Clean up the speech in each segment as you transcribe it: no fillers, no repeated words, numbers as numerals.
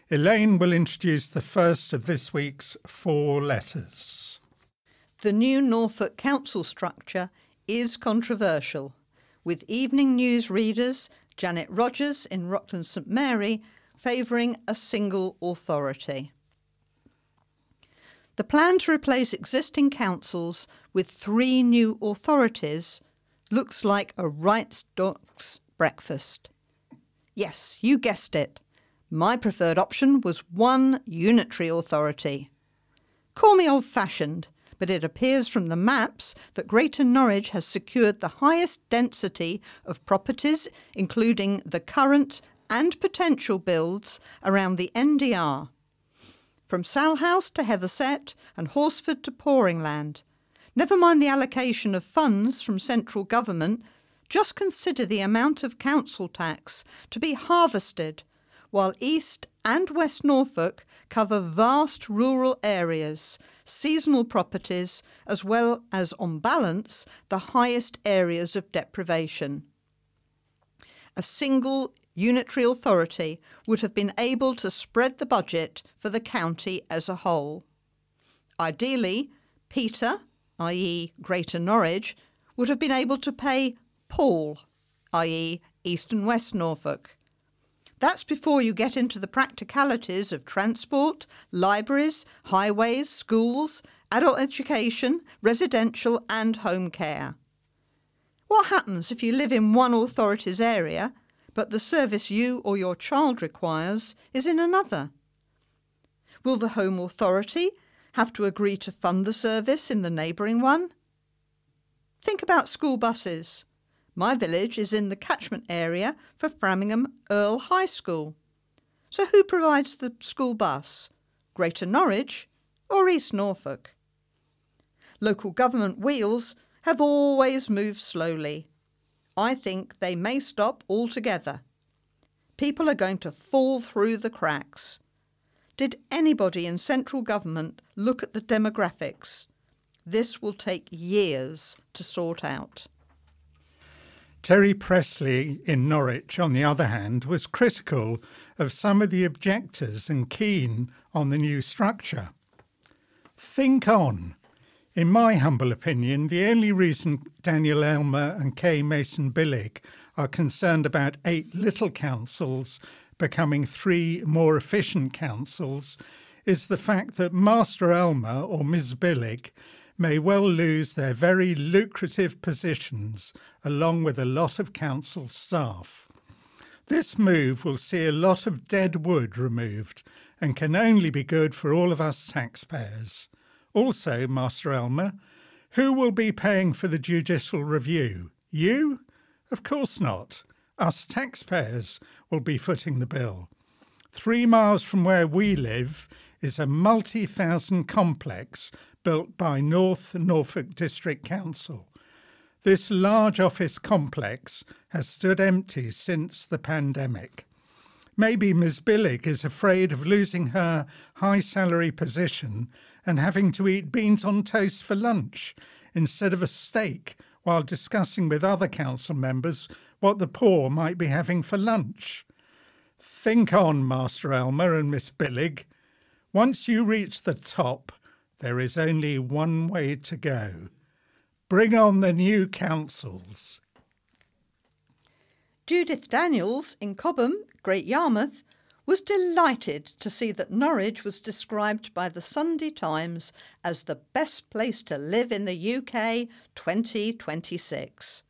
Elaine will introduce the first of this week's 4 letters. The new Norfolk council structure is controversial, with Evening News readers Janet Rogers in Rockland St Mary favouring a single authority. The plan to replace existing councils with 3 new authorities looks like a right dog's breakfast. Yes, you guessed it. My preferred option was one unitary authority. Call me old-fashioned, but it appears from the maps that Greater Norwich has secured the highest density of properties, including the current and potential builds around the NDR. From Salhouse to Heatherset and Horsford to Poringland. Never mind the allocation of funds from central government, just consider the amount of council tax to be harvested, while East and West Norfolk cover vast rural areas, seasonal properties, as well as, on balance, the highest areas of deprivation. A single unitary authority would have been able to spread the budget for the county as a whole. Ideally, Peter, i.e. Greater Norwich, would have been able to pay Paul, i.e. East and West Norfolk. That's before you get into the practicalities of transport, libraries, highways, schools, adult education, residential and home care. What happens if you live in one authority's area, but the service you or your child requires is in another? Will the home authority have to agree to fund the service in the neighbouring one? Think about school buses. My village is in the catchment area for Framingham Earl High School. So who provides the school bus? Greater Norwich or East Norfolk? Local government wheels have always moved slowly. I think they may stop altogether. People are going to fall through the cracks. Did anybody in central government look at the demographics? This will take years to sort out. Terry Presley in Norwich, on the other hand, was critical of some of the objectors and keen on the new structure. Think on. In my humble opinion, the only reason Daniel Elmer and Kay Mason-Billig are concerned about 8 little councils becoming 3 more efficient councils is the fact that Master Elmer or Ms Billig may well lose their very lucrative positions along with a lot of council staff. This move will see a lot of dead wood removed and can only be good for all of us taxpayers. Also, Master Elmer, who will be paying for the judicial review? You? Of course not. Us taxpayers will be footing the bill. 3 miles from where we live is a multi-thousand complex built by North Norfolk District Council. This large office complex has stood empty since the pandemic. Maybe Ms Billig is afraid of losing her high salary position and having to eat beans on toast for lunch instead of a steak while discussing with other council members what the poor might be having for lunch. Think on, Master Elmer and Miss Billig. Once you reach the top, there is only one way to go. Bring on the new councils. Judith Daniels in Cobham, Great Yarmouth, was delighted to see that Norwich was described by the Sunday Times as the best place to live in the UK 2026.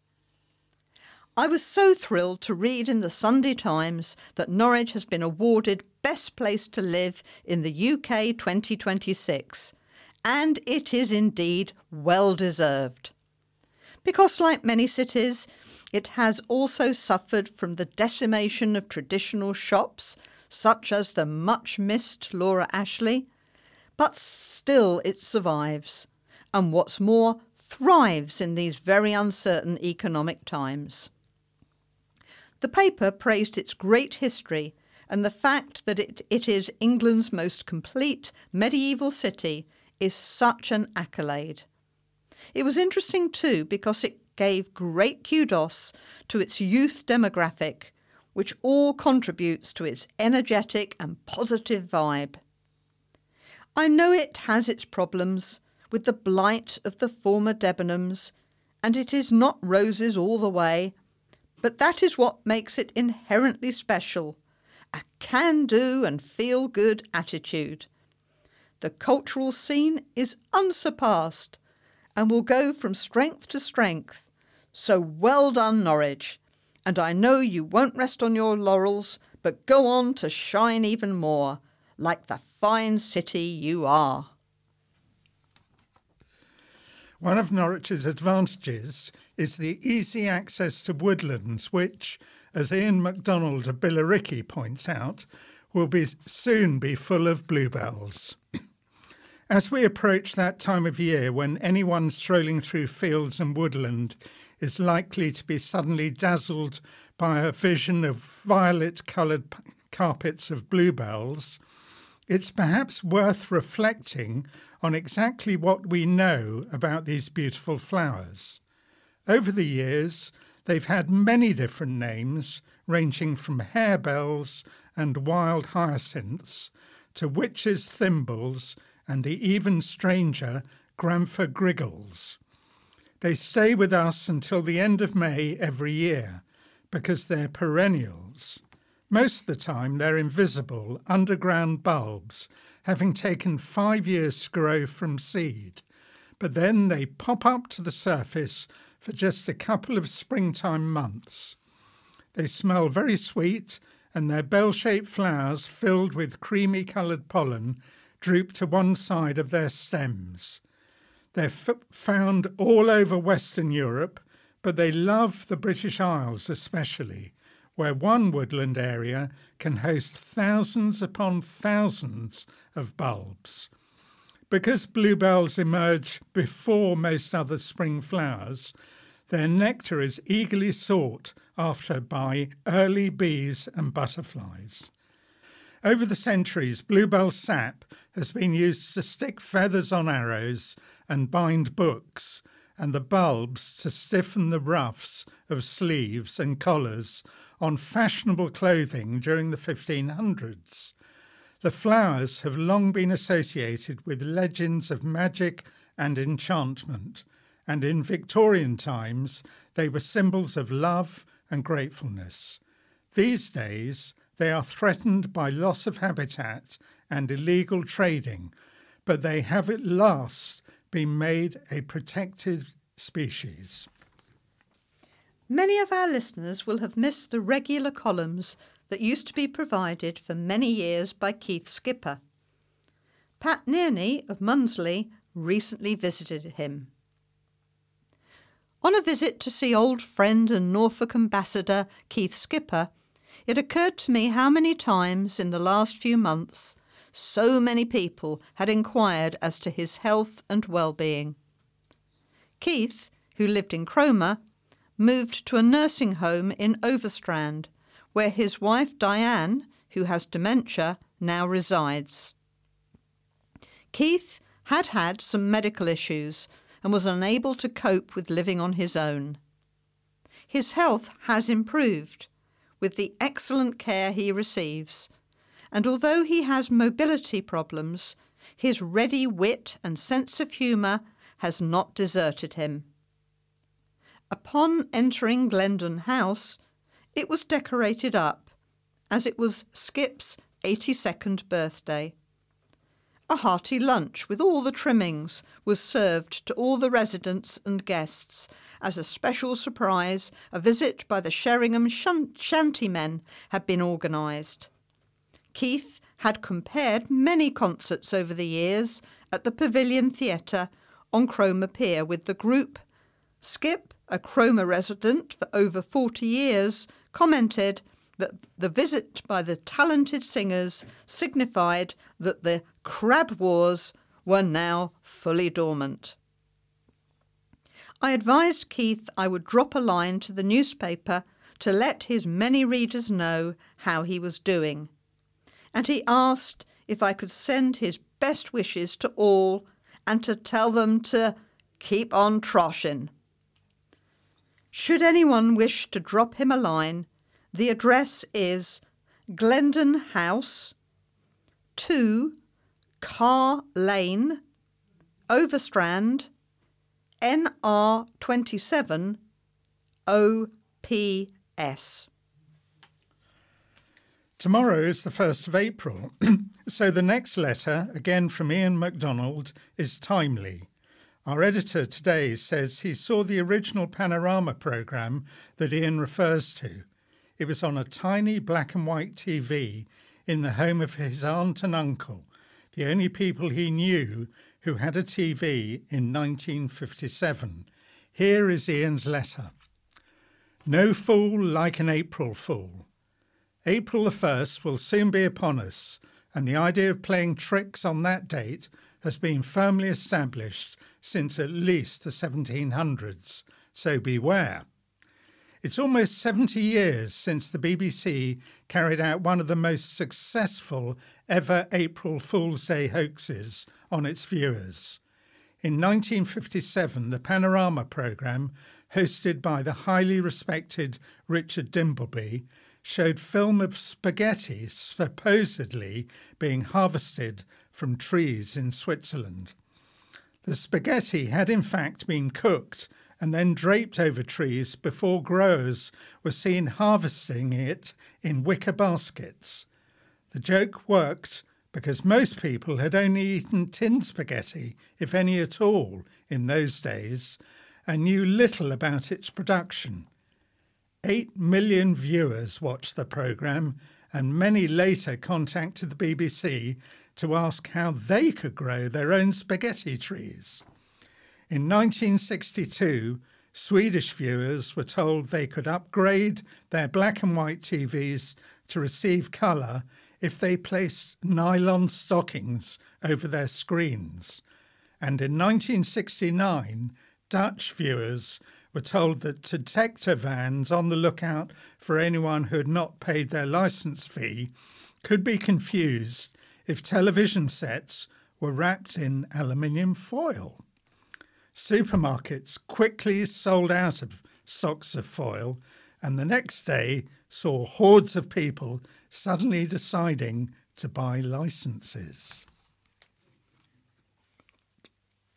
I was so thrilled to read in the Sunday Times that Norwich has been awarded Best Place to Live in the UK 2026, and it is indeed well deserved. Because, like many cities, it has also suffered from the decimation of traditional shops, such as the much-missed Laura Ashley, but still it survives, and what's more, thrives in these very uncertain economic times. The paper praised its great history and the fact that it is England's most complete medieval city is such an accolade. It was interesting too because it gave great kudos to its youth demographic, which all contributes to its energetic and positive vibe. I know it has its problems with the blight of the former Debenhams, and it is not roses all the way, but that is what makes it inherently special, a can-do and feel-good attitude. The cultural scene is unsurpassed and will go from strength to strength. So well done, Norwich, and I know you won't rest on your laurels, but go on to shine even more, like the fine city you are. One of Norwich's advantages is the easy access to woodlands, which, as Ian MacDonald of Billericay points out, will soon be full of bluebells. As we approach that time of year when anyone strolling through fields and woodland is likely to be suddenly dazzled by a vision of violet-coloured carpets of bluebells, it's perhaps worth reflecting on exactly what we know about these beautiful flowers. Over the years, they've had many different names, ranging from harebells and wild hyacinths to witches' thimbles and the even stranger Gramphor griggles. They stay with us until the end of May every year because they're perennials. Most of the time they're invisible underground bulbs, having taken 5 years to grow from seed, but then they pop up to the surface for just a couple of springtime months. They smell very sweet, and their bell-shaped flowers filled with creamy-coloured pollen droop to one side of their stems. They're found all over Western Europe, but they love the British Isles especially, where one woodland area can host thousands upon thousands of bulbs. Because bluebells emerge before most other spring flowers, their nectar is eagerly sought after by early bees and butterflies. Over the centuries, bluebell sap has been used to stick feathers on arrows and bind books, and the bulbs to stiffen the ruffs of sleeves and collars on fashionable clothing during the 1500s. The flowers have long been associated with legends of magic and enchantment, and in Victorian times they were symbols of love and gratefulness. These days they are threatened by loss of habitat and illegal trading, but they have at last been made a protected species. Many of our listeners will have missed the regular columns that used to be provided for many years by Keith Skipper. Pat Nearney of Munsley recently visited him. On a visit to see old friend and Norfolk ambassador Keith Skipper, it occurred to me how many times in the last few months so many people had inquired as to his health and well-being. Keith, who lived in Cromer, moved to a nursing home in Overstrand, where his wife Diane, who has dementia, now resides. Keith had had some medical issues and was unable to cope with living on his own. His health has improved with the excellent care he receives, and although he has mobility problems, his ready wit and sense of humour has not deserted him. Upon entering Glendon House, it was decorated up, as it was Skip's 82nd birthday. A hearty lunch with all the trimmings was served to all the residents and guests. As a special surprise, a visit by the Sheringham Shantymen had been organised. Keith had compared many concerts over the years at the Pavilion Theatre on Cromer Pier with the group. Skip, a Cromer resident for over 40 years, commented that the visit by the talented singers signified that the crab wars were now fully dormant. I advised Keith I would drop a line to the newspaper to let his many readers know how he was doing, and he asked if I could send his best wishes to all and to tell them to keep on troshin'. Should anyone wish to drop him a line, The address is Glendon House, 2 Carr Lane, Overstrand, NR27 OPS. Tomorrow is the 1st of April, so the next letter, again from Ian MacDonald, is timely. Our editor today says he saw the original Panorama programme that Ian refers to. It was on a tiny black and white TV in the home of his aunt and uncle, the only people he knew who had a TV in 1957. Here is Ian's letter. No fool like an April fool. April the 1st will soon be upon us, and the idea of playing tricks on that date has been firmly established since at least the 1700s, so beware. It's almost 70 years since the BBC carried out one of the most successful ever April Fool's Day hoaxes on its viewers. In 1957, the Panorama programme, hosted by the highly respected Richard Dimbleby, showed film of spaghetti supposedly being harvested from trees in Switzerland. The spaghetti had in fact been cooked and then draped over trees before growers were seen harvesting it in wicker baskets. The joke worked because most people had only eaten tin spaghetti, if any at all, in those days, and knew little about its production. 8 million viewers watched the programme, and many later contacted the BBC to ask how they could grow their own spaghetti trees. In 1962, Swedish viewers were told they could upgrade their black and white TVs to receive colour if they placed nylon stockings over their screens. And in 1969, Dutch viewers were told that detector vans on the lookout for anyone who had not paid their licence fee could be confused if television sets were wrapped in aluminium foil. Supermarkets quickly sold out of stocks of foil, and the next day saw hordes of people suddenly deciding to buy licences.